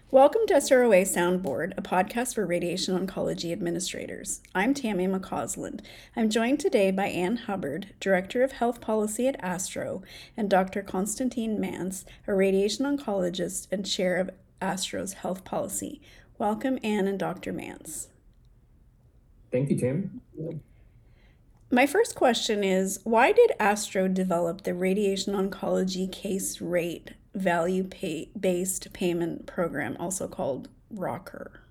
Welcome to SROA Soundboard, a podcast for radiation oncology administrators. I'm Tammy McCausland. I'm joined today by Ann Hubbard, Director of Health Policy at ASTRO, and Dr. Constantine Mance, a radiation oncologist and Chair of ASTRO's Health Policy. Welcome, Ann and Dr. Mance. Thank you, Tammy. My first question is, why did ASTRO develop the radiation oncology case rate value-based payment program, also called ROCR?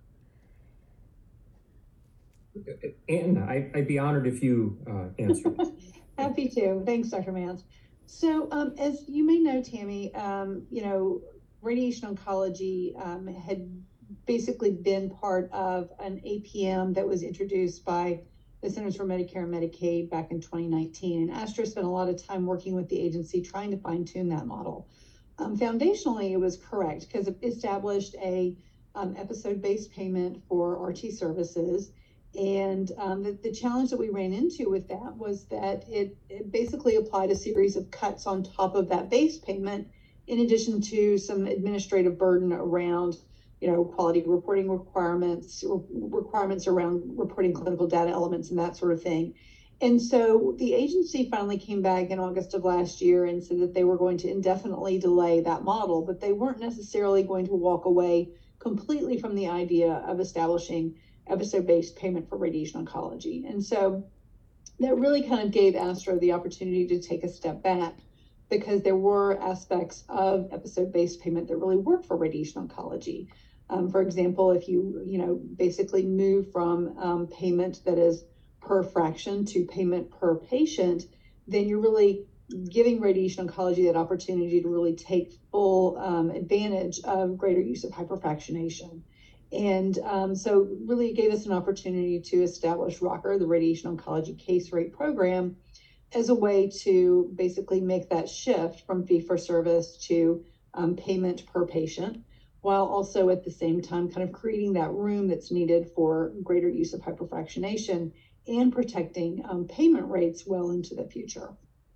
Ann, I'd be honored if you answered. Happy to. Thanks, Dr. Mance. So as you may know, Tammy, radiation oncology had basically been part of an APM that was introduced by the Centers for Medicare and Medicaid back in 2019. And ASTRO spent a lot of time working with the agency trying to fine-tune that model. Foundationally, it was correct because it established a episode-based payment for RT services. And the challenge that we ran into with that was that it basically applied a series of cuts on top of that base payment, in addition to some administrative burden around, quality reporting requirements around reporting clinical data elements and that sort of thing. And so the agency finally came back in August of last year and said that they were going to indefinitely delay that model, but they weren't necessarily going to walk away completely from the idea of establishing episode-based payment for radiation oncology. And so that really kind of gave ASTRO the opportunity to take a step back, because there were aspects of episode-based payment that really work for radiation oncology. For example, if you basically move from payment that is per fraction to payment per patient, then you're really giving radiation oncology that opportunity to really take full advantage of greater use of hyperfractionation. And so really gave us an opportunity to establish ROCR, the Radiation Oncology Case Rate Program, as a way to basically make that shift from fee-for-service to payment per patient, while also at the same time kind of creating that room that's needed for greater use of hyperfractionation and protecting payment rates well into the future.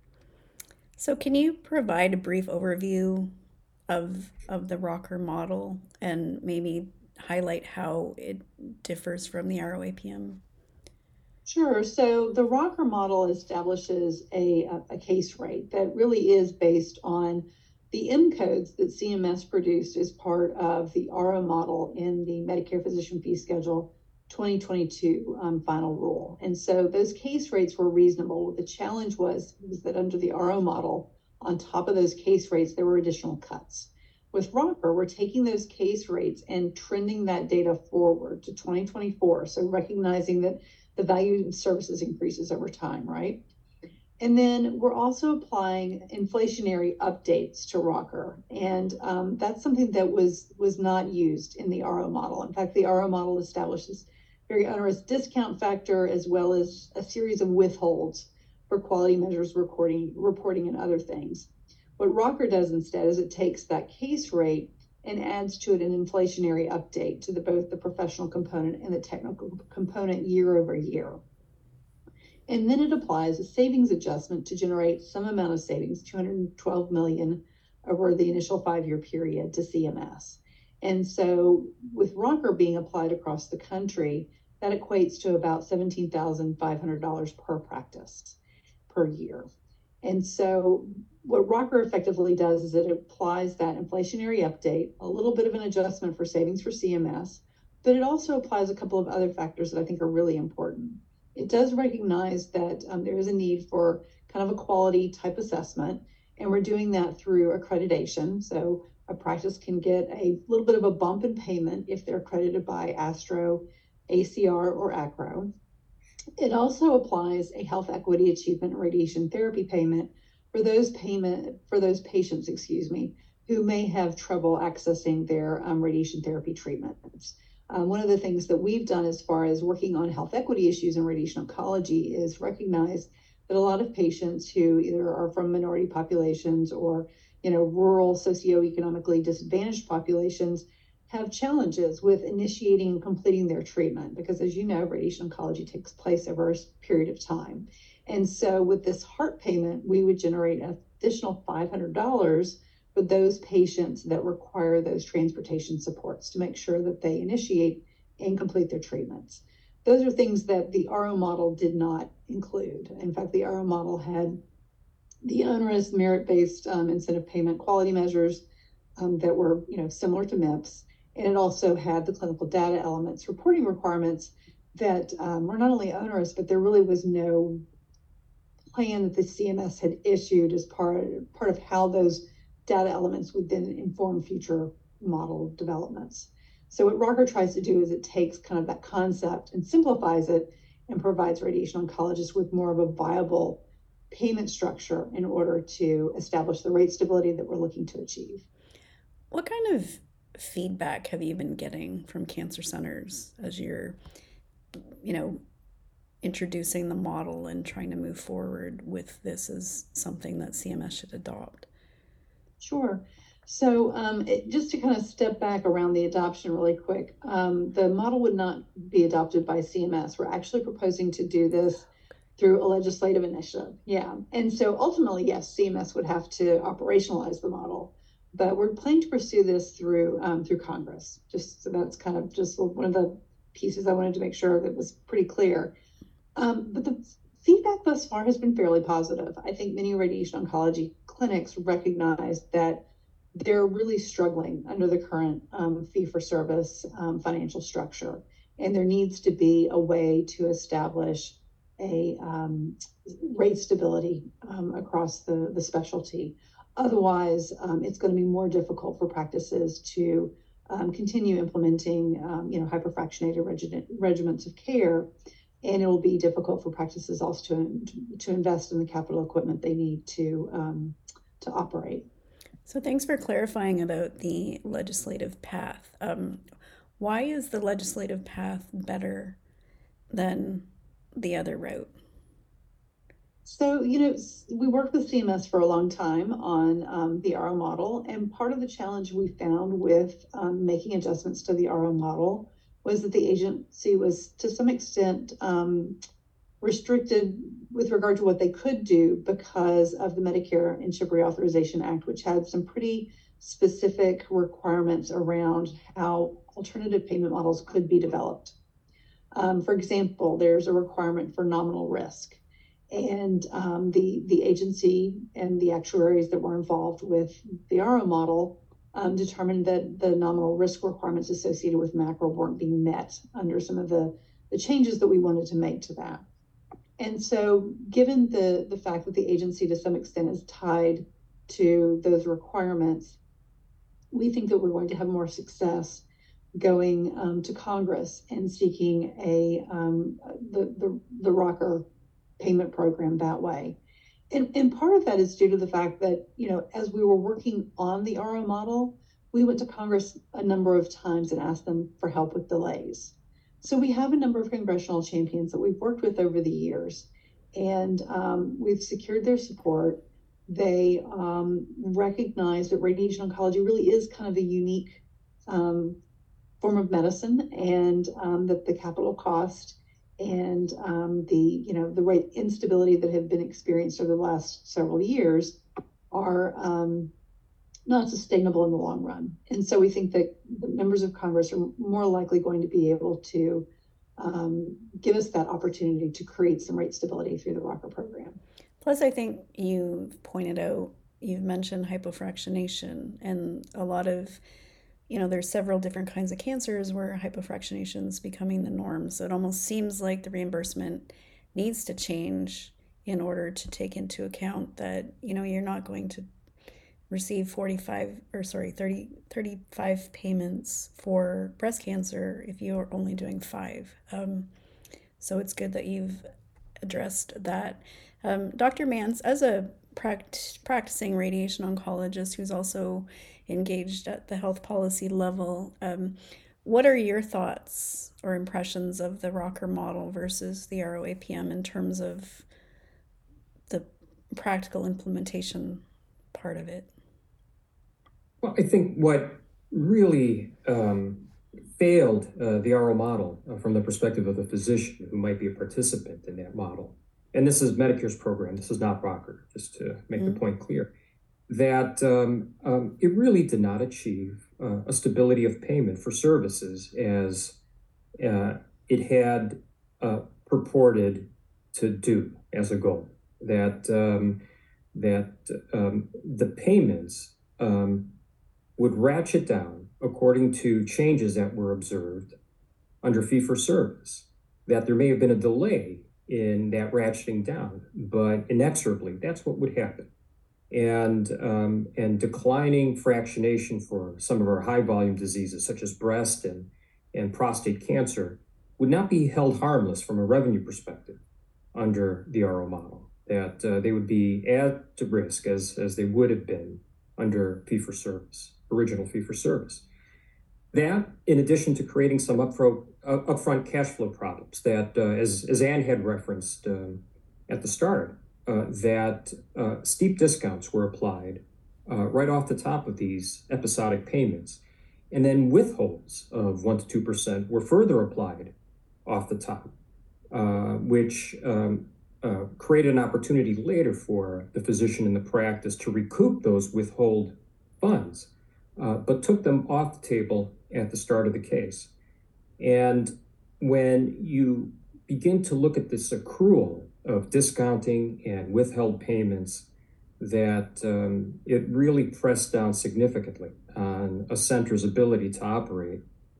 So can you provide a brief overview of the ROCR model and maybe highlight how it differs from the ROAPM? Sure. So the ROCR model establishes a case rate that really is based on the M codes that CMS produced as part of the RO model in the Medicare Physician Fee Schedule 2022 final rule. And so those case rates were reasonable. The challenge was that under the RO model, on top of those case rates, there were additional cuts. With ROCR, we're taking those case rates and trending that data forward to 2024. So recognizing that the value of services increases over time, right? And then we're also applying inflationary updates to ROCR. And that's something that was not used in the RO model. In fact, the RO model establishes very onerous discount factor, as well as a series of withholds for quality measures, reporting and other things. What ROCR does instead is it takes that case rate and adds to it an inflationary update to both the professional component and the technical component year over year. And then it applies a savings adjustment to generate some amount of savings, $212 million over the initial 5-year period to CMS. And so with ROCR being applied across the country, that equates to about $17,500 per practice per year. And so what ROCR effectively does is it applies that inflationary update, a little bit of an adjustment for savings for CMS, but it also applies a couple of other factors that I think are really important. It does recognize that there is a need for kind of a quality type assessment, and we're doing that through accreditation. So a practice can get a little bit of a bump in payment if they're accredited by ASTRO, ACR, or ACRO. It also applies a health equity achievement and radiation therapy payment for those patients, who may have trouble accessing their radiation therapy treatments. One of the things that we've done as far as working on health equity issues in radiation oncology is recognize that a lot of patients who either are from minority populations or rural socioeconomically disadvantaged populations have challenges with initiating and completing their treatment, because as you know, radiation oncology takes place over a period of time. And so with this HART payment, we would generate an additional $500 for those patients that require those transportation supports to make sure that they initiate and complete their treatments. Those are things that the RO model did not include. In fact, the RO model had the onerous merit-based incentive payment quality measures that were, similar to MIPS, and it also had the clinical data elements, reporting requirements that were not only onerous, but there really was no plan that the CMS had issued as part of how those data elements would then inform future model developments. So what ROCR tries to do is it takes kind of that concept and simplifies it and provides radiation oncologists with more of a viable payment structure in order to establish the rate stability that we're looking to achieve. What kind of feedback have you been getting from cancer centers as you're, introducing the model and trying to move forward with this as something that CMS should adopt? Sure. So just to kind of step back around the adoption really quick, the model would not be adopted by CMS. We're actually proposing to do this through a legislative initiative. Yeah. And so ultimately, yes, CMS would have to operationalize the model, but we're planning to pursue this through Congress. Just so that's kind of just one of the pieces I wanted to make sure that was pretty clear. But the feedback thus far has been fairly positive. I think many radiation oncology clinics recognize that they're really struggling under the current fee-for-service financial structure, and there needs to be a way to establish a rate stability across the specialty. Otherwise, it's going to be more difficult for practices to continue implementing, hyperfractionated regimens of care, and it will be difficult for practices also to invest in the capital equipment they need to operate. So thanks for clarifying about the legislative path. Why is the legislative path better than the other route? So, we worked with CMS for a long time on the RO model, and part of the challenge we found with making adjustments to the RO model was that the agency was to some extent restricted with regard to what they could do because of the Medicare and CHIP Reauthorization Act, which had some pretty specific requirements around how alternative payment models could be developed. For example, there's a requirement for nominal risk, and the agency and the actuaries that were involved with the RO model determined that the nominal risk requirements associated with macro weren't being met under some of the changes that we wanted to make to that. And so given the fact that the agency to some extent is tied to those requirements, we think that we're going to have more success going to Congress and seeking the ROCR payment program that way. And part of that is due to the fact that, as we were working on the RO model, we went to Congress a number of times and asked them for help with delays. So we have a number of congressional champions that we've worked with over the years, and we've secured their support. They recognize that radiation oncology really is kind of a unique form of medicine, and that the capital cost and the rate instability that have been experienced over the last several years are not sustainable in the long run. And so we think that the members of Congress are more likely going to be able to give us that opportunity to create some rate stability through the ROCR program. Plus, I think you've mentioned hypofractionation, and a lot of, there's several different kinds of cancers where hypofractionation is becoming the norm. So it almost seems like the reimbursement needs to change in order to take into account that, you're not going to receive 35 payments for breast cancer if you're only doing 5. So it's good that you've addressed that. Dr. Mance, as a practicing radiation oncologist who's also engaged at the health policy level, what are your thoughts or impressions of the ROCR model versus the RO-APM in terms of the practical implementation part of it? Well, I think what really failed the RO model from the perspective of the physician who might be a participant in that model, and this is Medicare's program, this is not ROCR, just to make the point clear, that it really did not achieve a stability of payment for services as it had purported to do as a goal. That the payments would ratchet down according to changes that were observed under fee-for-service. That there may have been a delay in that ratcheting down, but inexorably, that's what would happen. And declining fractionation for some of our high volume diseases, such as breast and prostate cancer, would not be held harmless from a revenue perspective under the RO model, that they would be at risk as they would have been under fee-for-service, original fee-for-service. That, in addition to creating some upfront cash flow problems that, as Ann had referenced at the start, that steep discounts were applied right off the top of these episodic payments. And then withholds of 1% to 2% were further applied off the top, which created an opportunity later for the physician in the practice to recoup those withhold funds, but took them off the table at the start of the case. And when you begin to look at this accrual of discounting and withheld payments, that it really pressed down significantly on a center's ability to operate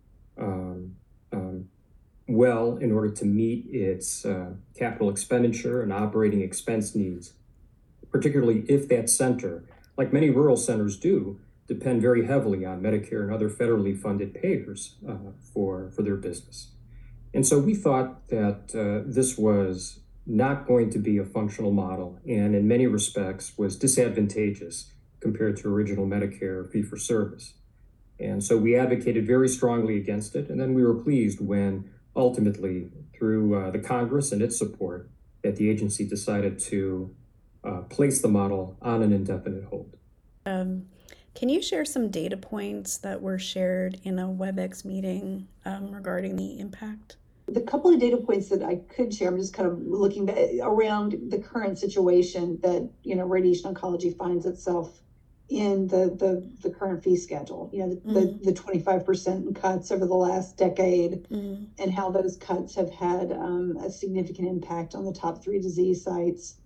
well in order to meet its capital expenditure and operating expense needs, particularly if that center, like many rural centers do, depend very heavily on Medicare and other federally funded payers for their business. And so we thought that this was not going to be a functional model, and in many respects was disadvantageous compared to original Medicare fee-for-service. And so we advocated very strongly against it, and then we were pleased when ultimately, through the Congress and its support, that the agency decided to place the model on an indefinite hold. Can you share some data points that were shared in a WebEx meeting regarding the impact? The couple of data points that I could share, I'm just kind of looking around the current situation that, radiation oncology finds itself in the current fee schedule, the 25% cuts over the last decade, and how those cuts have had a significant impact on the top 3 disease sites.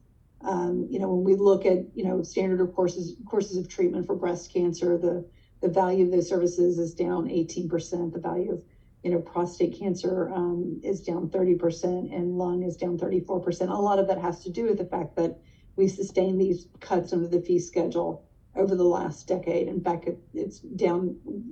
When we look at, standard of courses of treatment for breast cancer, the value of those services is down 18%. The value of, prostate cancer is down 30%, and lung is down 34%. A lot of that has to do with the fact that we sustained these cuts under the fee schedule over the last decade. In fact, it's down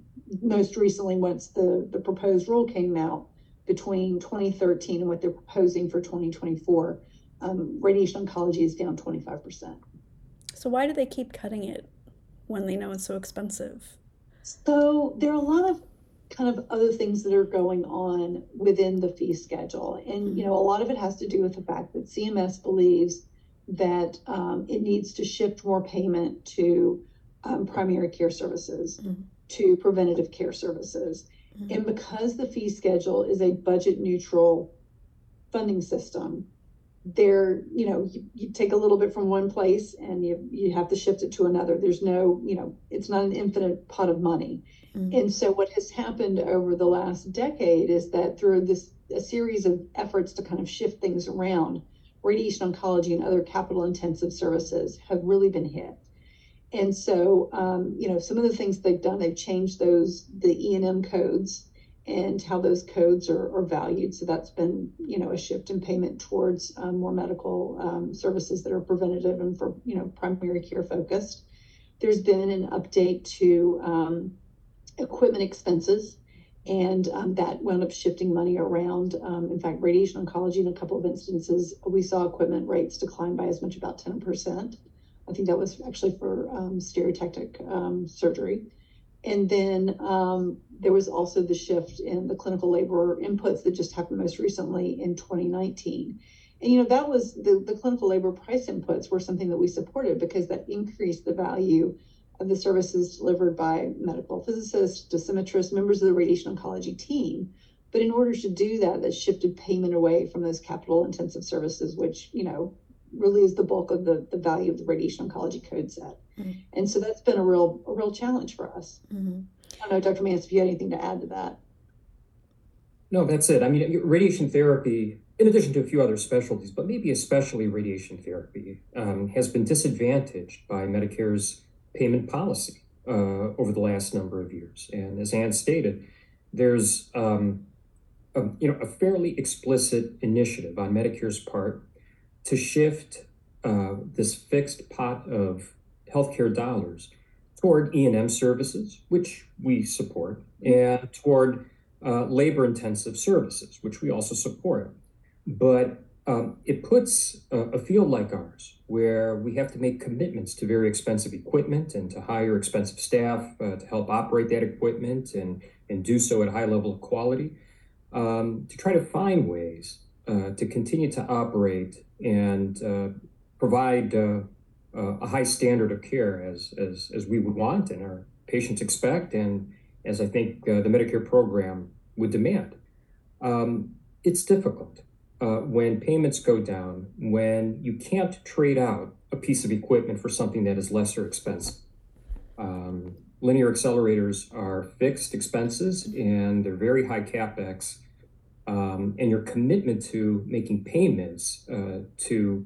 most recently once the proposed rule came out between 2013 and what they're proposing for 2024. Radiation oncology is down 25%. So why do they keep cutting it when they know it's so expensive? So there are a lot of kind of other things that are going on within the fee schedule. And, a lot of it has to do with the fact that CMS believes that it needs to shift more payment to primary care services, to preventative care services. And because the fee schedule is a budget neutral funding system, there, you take a little bit from one place and you have to shift it to another. There's no, it's not an infinite pot of money. And so what has happened over the last decade is that through a series of efforts to kind of shift things around, radiation oncology and other capital intensive services have really been hit. And so, some of the things they've done, they've changed the E&M codes and how those codes are valued. So that's been, a shift in payment towards more medical services that are preventative and for, primary care focused. There's been an update to equipment expenses, and that wound up shifting money around. In fact, radiation oncology, in a couple of instances, we saw equipment rates decline by as much about 10%. I think that was actually for stereotactic surgery. And then there was also the shift in the clinical labor inputs that just happened most recently in 2019. And, that was the clinical labor price inputs were something that we supported because that increased the value of the services delivered by medical physicists, dosimetrists, members of the radiation oncology team. But in order to do that, that shifted payment away from those capital intensive services, which, really is the bulk of the value of the radiation oncology code set. Mm-hmm. And so that's been a real challenge for us. Mm-hmm. I don't know, Dr. Mance, if you had anything to add to that. No, that's it. I mean, radiation therapy, in addition to a few other specialties, but maybe especially radiation therapy, has been disadvantaged by Medicare's payment policy over the last number of years. And as Ann stated, there's a fairly explicit initiative on Medicare's part to shift this fixed pot of healthcare dollars toward E&M services, which we support, and toward labor-intensive services, which we also support. But it puts a field like ours, where we have to make commitments to very expensive equipment and to hire expensive staff to help operate that equipment and do so at a high level of quality, to try to find ways to continue to operate and provide a high standard of care as we would want and our patients expect, and as I think the Medicare program would demand. It's difficult when payments go down, when you can't trade out a piece of equipment for something that is lesser expensive. Linear accelerators are fixed expenses and they're very high CapEx. And your commitment to making payments to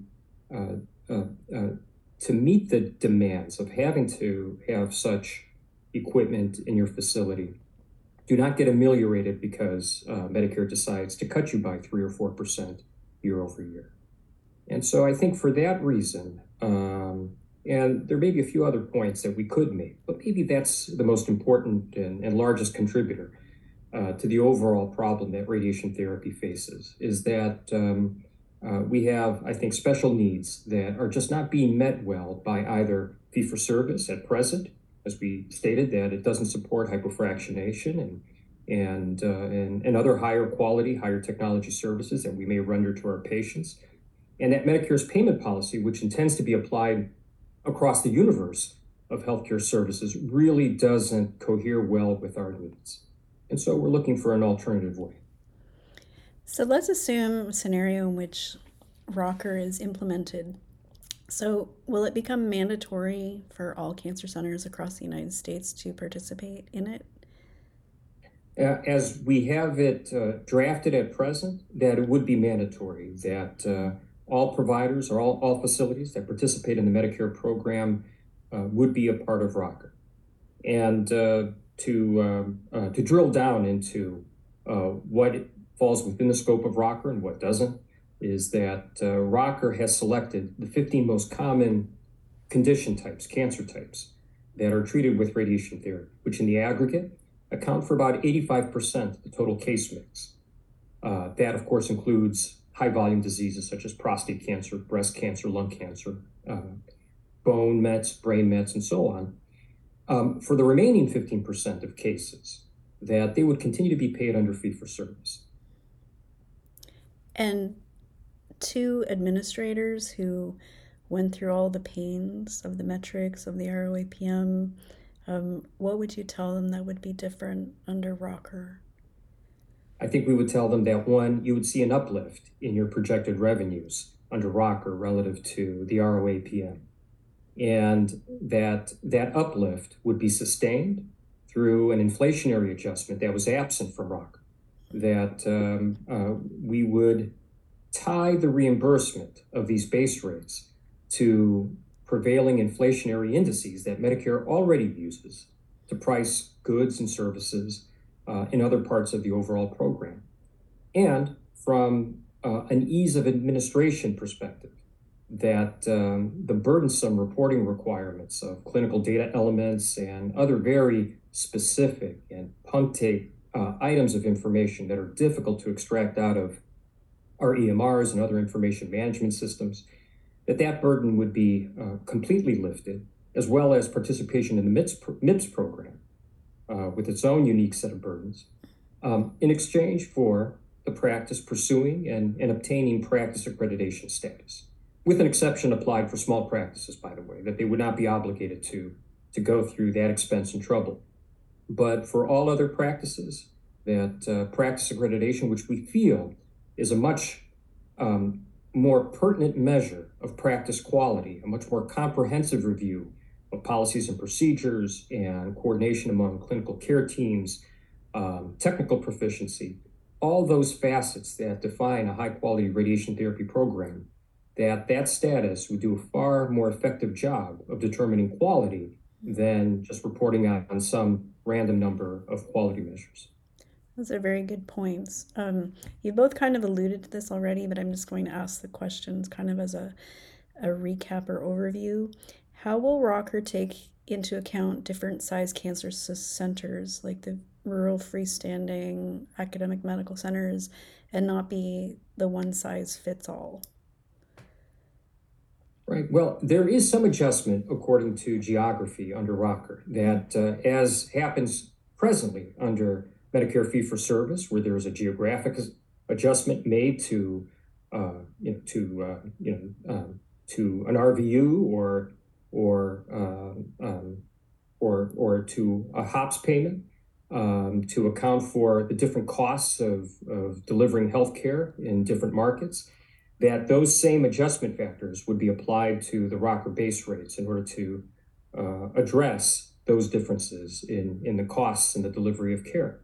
meet the demands of having to have such equipment in your facility do not get ameliorated because Medicare decides to cut you by 3 or 4% year over year. And so I think for that reason, and there may be a few other points that we could make, but maybe that's the most important and largest contributor to the overall problem that radiation therapy faces, is that we have, I think, special needs that are just not being met well by either fee-for-service at present, as we stated, that it doesn't support hypofractionation and other higher quality, higher technology services that we may render to our patients, and that Medicare's payment policy, which intends to be applied across the universe of healthcare services, really doesn't cohere well with our needs. And so we're looking for an alternative way. So let's assume a scenario in which Rocker is implemented. So will it become mandatory for all cancer centers across the United States to participate in it? As we have it drafted at present, that it would be mandatory, that all providers or all facilities that participate in the Medicare program would be a part of Rocker. And to drill down into what falls within the scope of Rocker and what doesn't, is that Rocker has selected the 15 most common condition types, cancer types, that are treated with radiation therapy, which in the aggregate account for about 85% of the total case mix. That, of course, includes high volume diseases such as prostate cancer, breast cancer, lung cancer, bone mets, brain mets, and so on. For the remaining 15% of cases, that they would continue to be paid under fee-for-service. And to administrators who went through all the pains of the metrics of the ROAPM, what would you tell them that would be different under Rocker? I think we would tell them that, one, you would see an uplift in your projected revenues under Rocker relative to the ROAPM, and that uplift would be sustained through an inflationary adjustment that was absent from Rocker, that we would tie the reimbursement of these base rates to prevailing inflationary indices that Medicare already uses to price goods and services in other parts of the overall program. And from an ease of administration perspective, that the burdensome reporting requirements of clinical data elements and other very specific and punctate items of information that are difficult to extract out of our EMRs and other information management systems, that burden would be completely lifted, as well as participation in the MIPS program with its own unique set of burdens, in exchange for the practice pursuing and obtaining practice accreditation status, with an exception applied for small practices, by the way, that they would not be obligated to go through that expense and trouble. But for all other practices, that practice accreditation, which we feel is a much more pertinent measure of practice quality, a much more comprehensive review of policies and procedures and coordination among clinical care teams, technical proficiency, all those facets that define a high-quality radiation therapy program, that status would do a far more effective job of determining quality than just reporting on some random number of quality measures. Those are very good points. You both kind of alluded to this already, but I'm just going to ask the questions kind of as a recap or overview. How will Rocker take into account different size cancer centers, like the rural freestanding academic medical centers, and not be the one size fits all? Right. Well, there is some adjustment according to geography under Rocker that, as happens presently under Medicare fee-for-service, where there is a geographic adjustment made to an RVU or to a HOPS payment to account for the different costs of delivering healthcare in different markets, that those same adjustment factors would be applied to the Rocker base rates in order to address those differences in the costs and the delivery of care.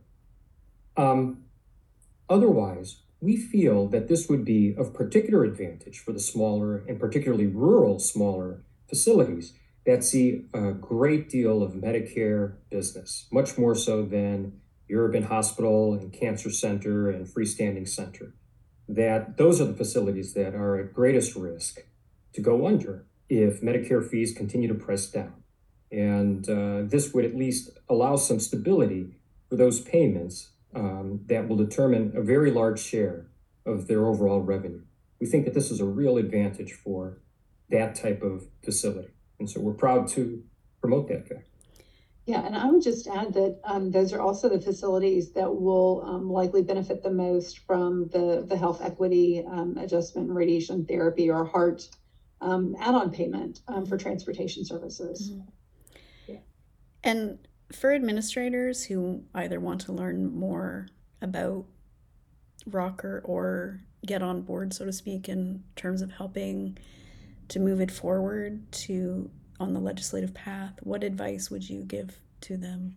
Otherwise, we feel that this would be of particular advantage for the smaller and particularly rural smaller facilities that see a great deal of Medicare business, much more so than your urban hospital and cancer center and freestanding center. That those are the facilities that are at greatest risk to go under if Medicare fees continue to press down. And this would at least allow some stability for those payments that will determine a very large share of their overall revenue. We think that this is a real advantage for that type of facility. And so we're proud to promote that fact. Yeah, and I would just add that those are also the facilities that will likely benefit the most from the health equity adjustment and radiation therapy or HART add-on payment for transportation services. Mm-hmm. Yeah. And for administrators who either want to learn more about Rocker or get on board, so to speak, in terms of helping to move it forward on the legislative path, what advice would you give to them?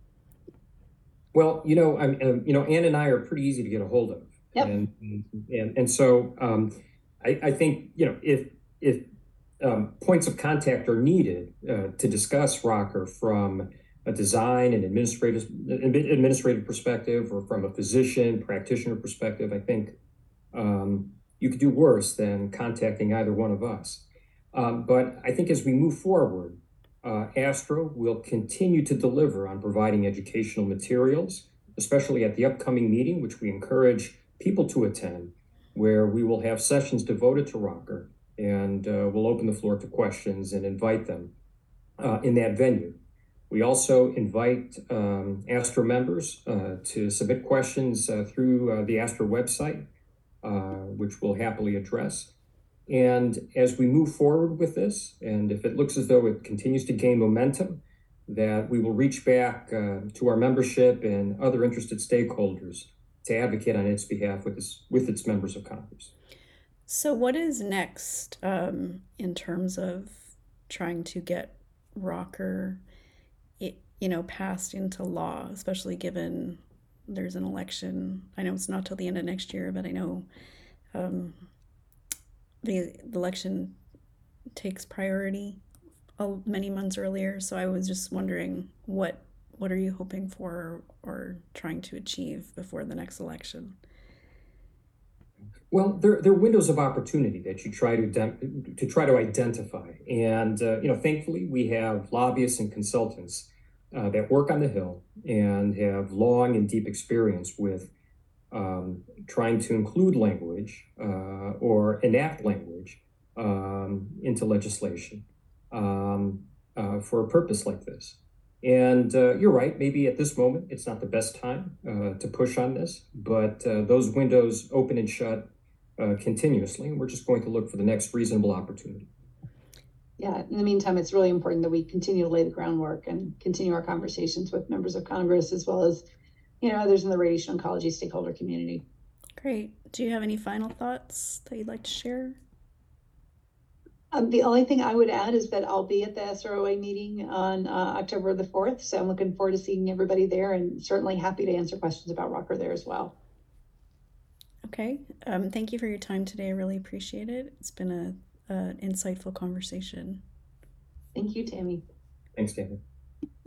Well, Ann and I are pretty easy to get a hold of. Yep. And so I think, if points of contact are needed to discuss Rocker from a design and administrative perspective, or from a physician practitioner perspective, I think you could do worse than contacting either one of us. But I think as we move forward, ASTRO will continue to deliver on providing educational materials, especially at the upcoming meeting, which we encourage people to attend, where we will have sessions devoted to Rocker, and we'll open the floor to questions and invite them in that venue. We also invite ASTRO members to submit questions through the ASTRO website, which we'll happily address. And as we move forward with this, and if it looks as though it continues to gain momentum, that we will reach back to our membership and other interested stakeholders to advocate on its behalf with its members of Congress. So what is next in terms of trying to get Rocker passed into law, especially given there's an election? I know it's not till the end of next year, but I know the election takes priority many months earlier. So I was just wondering, what are you hoping for or trying to achieve before the next election? Well, there are windows of opportunity that you try to identify, and thankfully we have lobbyists and consultants that work on the Hill and have long and deep experience with trying to include language or enact language into legislation for a purpose like this. And you're right, maybe at this moment it's not the best time to push on this, but those windows open and shut continuously, and we're just going to look for the next reasonable opportunity. Yeah, in the meantime, it's really important that we continue to lay the groundwork and continue our conversations with members of Congress, as well as others in the radiation oncology stakeholder community. Great. Do you have any final thoughts that you'd like to share? The only thing I would add is that I'll be at the SROA meeting on October the 4th. So I'm looking forward to seeing everybody there, and certainly happy to answer questions about Rocker there as well. Okay. Thank you for your time today. I really appreciate it. It's been an insightful conversation. Thank you, Tammy. Thanks, David.